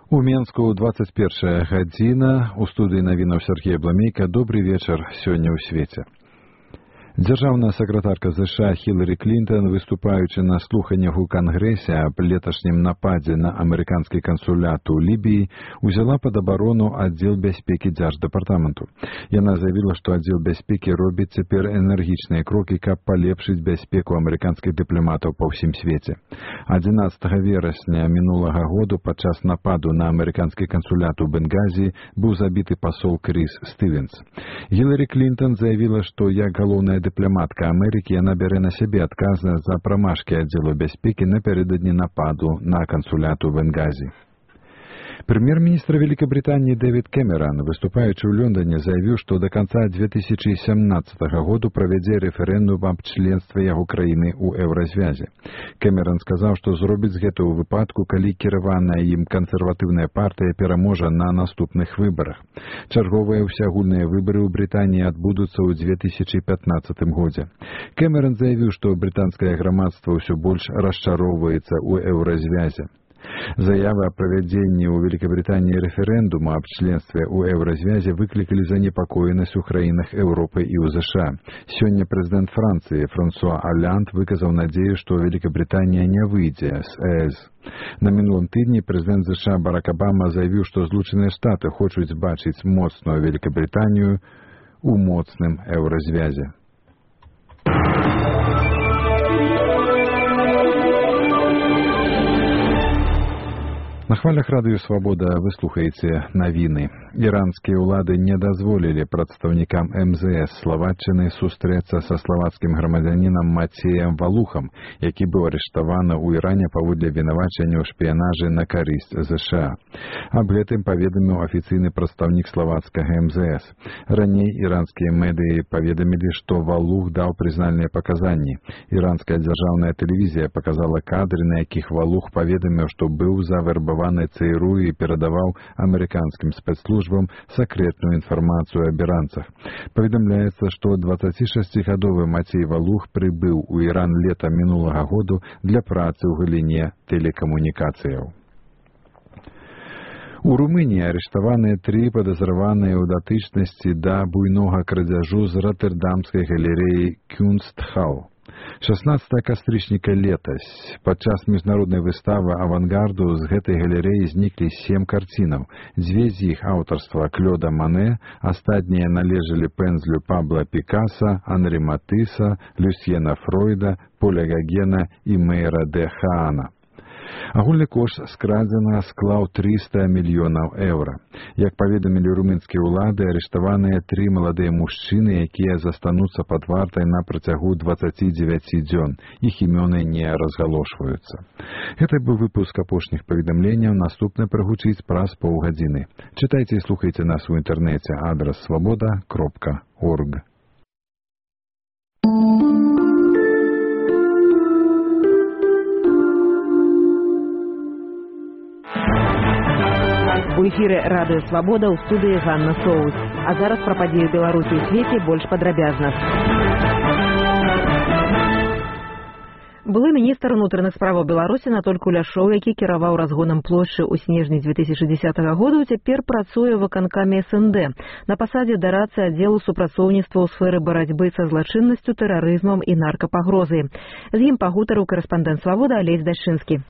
У Менску 21 гадзіна. У студыі навінаў Сергей Бламейка. Добрый вечар сёння ў свеце. Дзяржаўная сакратарка США Хіларі Клінтон, выступаючы на слуханнях у Кангрэсе аб леташнім нападзе на амерыканскі кансулят у Лібіі, узяла пад абарону аддзел бяспекі Дзярждэпартаменту. Яна заявіла, што аддзел бяспекі робіць цяпер энергічныя крокі, каб палепшыць бяспеку амерыканскіх дыпламатаў па ўсім свеце. 11 верасня мінулага году падчас нападу на амерыканскі кансулят у Бенгазі быў забіты пасол Кріс Стывенс. Хіларі Клінтон заявіла, што як галоўная дыпламатка Амерыкі яна бярэ на сябе адказнасць за прамашкі аддзелу бяспекі напярэдадні нападу на кансулят у Бенгазі. Прэм'ер-міністр Великабритании Дэвид Кэмерон, выступаючы ў Лондоне, заявіў, што да канца 2017 году правядзе рэферэндум аб членстве яго краіны ў еўразвязе. Кэмерон сказаў, што зробіць гэта ў выпадку, калі кіраваная ім кансерватыўная партыя пераможа на наступных выбарах. Чарговыя ўсеагульныя выбары ў Брытаніі адбудуцца ў 2015 годзе. Кэмерон заявіў, што брытанскае грамадства ўсё больш расчароўваецца ў еўразвязе. Заявы о проведении у Великобритании референдума об членстве у еўразвязе выкликали занепокоенность у краінах Европы и у США. Сегодня президент Франции Франсуа Олланд выказал надею, что Великобритания не выйдет с ЕС. На мінулым тыдні президент США Барак Обама заявил, что Злучаныя Штаты хочуць бачыць моцную Великобританию у моцным еўразвязе. На хвалях радыё «Свабода» вы слухаеце навіны. Іранскія ўлады не дазволілі прадстаўнікам МЗС Словаччыны сустрэцца са славацкім грамадзянінам Мацеем Валухам, які быў арыштаваны ў Іране паводле вінавачання ў шпіянажы на карысць США. Аб гэтым паведаміў афіцыйны прадстаўнік славацкага МЗС. Раней іранскія медыі паведамілі, што Валух даў прызнальныя паказанні. Іранская дзяржаўная тэлевізія паказала кадры, на якіх Валух паведаміў, што быў завербаваны ЦРУ і перадаваў амерыканскім спецслужбам сакрэтную інфармацыю аб іранцах. Паведамляецца, што 26-гадовы Мацей Валух прыбыў у Іран летам мінулага году для працы ў галіне тэлекамунікацыяў. У Румыніі арыштаваныя 3 падазраваныя ў датычнасці да буйнога крадзяжу з ротэрдамскай галерэі Кюнстхал. 16 кастрычніка летась падчас міжнароднай выставы авангарду з гэтай галерэі зніклі 7 карцінаў. 2 з іх аўтарства Клода Мане, астатнія належалі пензлю Пабло Пікаса, Анрі Матыса, Люсьена Фройда, Поля Гагена і Мэйра де Хаана. Агульны кошт скрадзенага склаў 300 мільёнаў еўра. Як паведамілі румынскія ўлады, арыштаваныя 3 маладыя мужчыны, якія застануцца пад вартай на працягу 29 дзён. Іх імёны не разгалошваюцца. Гэта быў выпуск апошніх паведамленняў. Наступна прагучыць праз паўгадзіны. Чытайце і слухайце нас у інтэрнэце. Адрас swoboda.org. У эфіры радыё «Свабода», ў студыі Ганна Соус. А зараз пра падзеі Беларусі і свеце больш падрабязна. Былы міністр унутраных справаў Беларусі Анатоль Куляшоў, які кіраваў разгонам плошчы ў снежні 2010 года, цяпер працуе ў выканкаме СНД на пасадзе дарацы аддзелу супрацоўніцтва ў сферы барацьбы са злачыннасцю, тэрарызмам і наркапагрозай. З ім пагутарыў корэспандэнт «Свабода» Алесь Дашчынскі.